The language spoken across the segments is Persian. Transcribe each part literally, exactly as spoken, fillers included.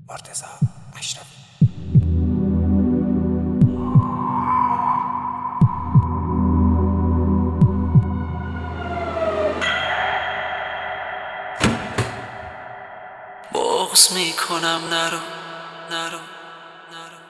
مرتضی اشرفی. بغض میکنم نرو نرو نرو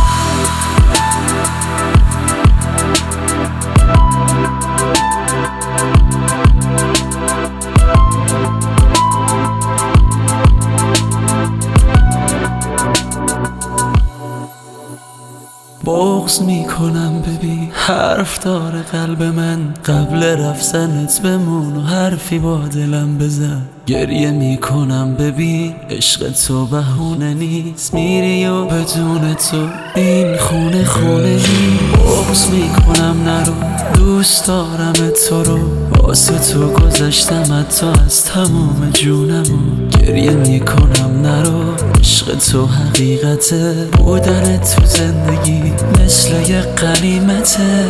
بغض میکنم ببین حرف داره قلب من، قبل رفتنت بمون و حرفی با دلم بزن. گریه میکنم ببین عشق تو بهونه نیست، میری و بدون تو این خونه خونه نیست. بغض میکنم نرو، دوست دارم تو رو، واسه تو گذشتم حتی از تمام جونمو. گریه میکنم نرو، عشق تو حقیقته، بودن تو زندگی مثل یه غنیمته.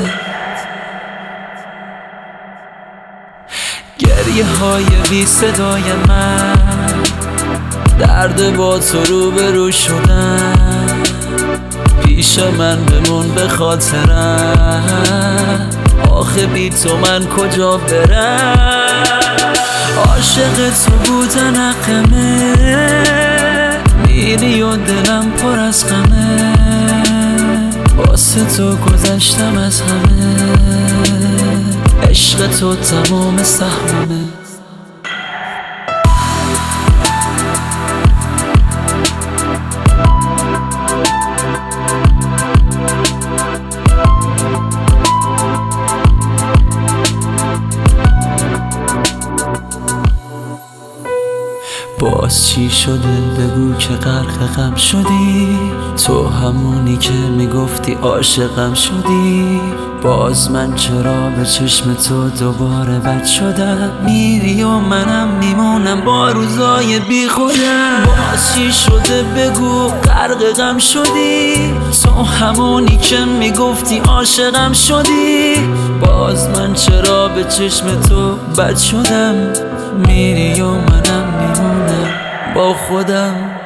گریه های بی صدای من، درد با تو روبرو شدن، پیش من بمون به خاطرم، آخه بی تو من کجا برم. عاشق تو بودن حقمه، میری و دلم پر از غمه، واسه تو گذشتم از همه، عشق تو تمام سهممه. باز چی شده بگو که غرق غم شدی، تو همونی که میگفتی عاشقم شدی. باز من چرا به چشم تو دوباره بد شدم، میری و منم میمونم با روزای بی خودم. باز چی شده بگو غرق غم شدی، تو همونی که میگفتی عاشقم شدی. باز من چرا به چشم تو بد شدم، میری و منم میمونم با خودم.